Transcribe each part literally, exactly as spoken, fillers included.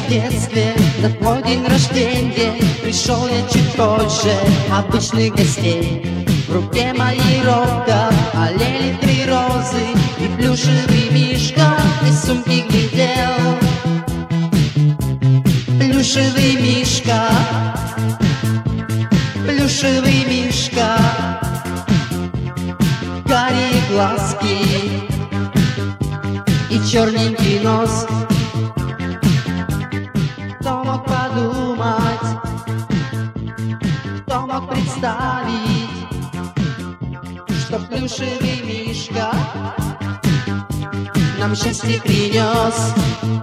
в детстве на твой день рождения пришел я чуть позже обычных гостей. В руке моей ровка олели три розы, и плюшевый мишка из сумки глядел. Плюшевый мишка, плюшевый мишка, карие глазки и черненький нос. Кто мог подумать, кто мог представить, что плюшевый мишка нам счастье принес.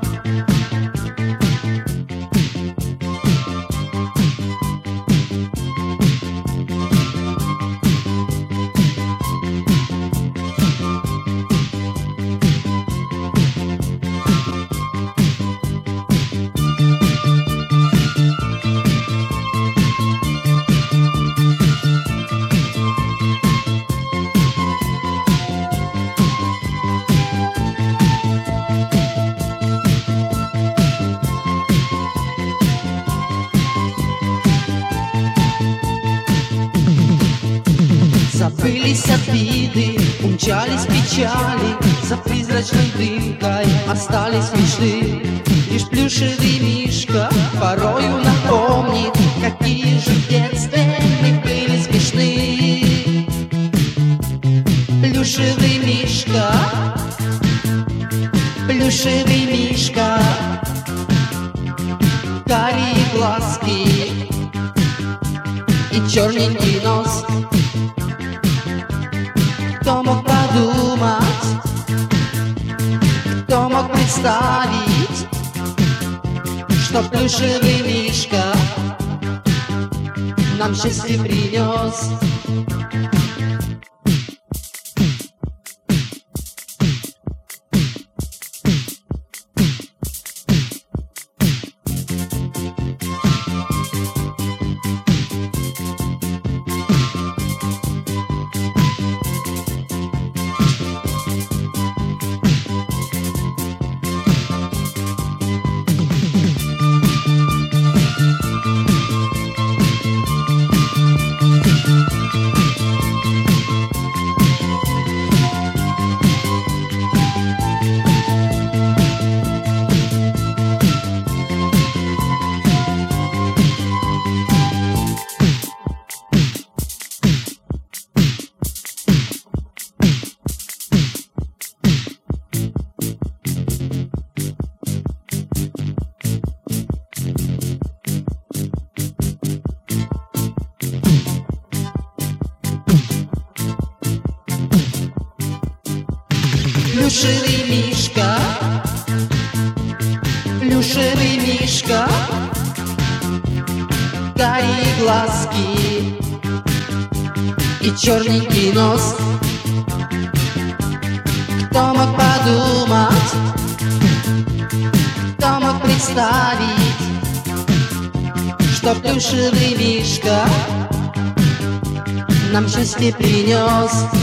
Забылись обиды, умчались печали, за призрачной дымкой остались мечты. Лишь плюшевый мишка порою напомнит, какие же в детстве мы были смешны. Плюшевый мишка, плюшевый мишка, карие глазки и черненький нос. Кто мог подумать, кто мог представить, что плюшевый мишка нам счастье принес. Плюшевый мишка, плюшевый мишка, карие глазки и черненький нос. Кто мог подумать, кто мог представить, что плюшевый мишка нам счастье принес.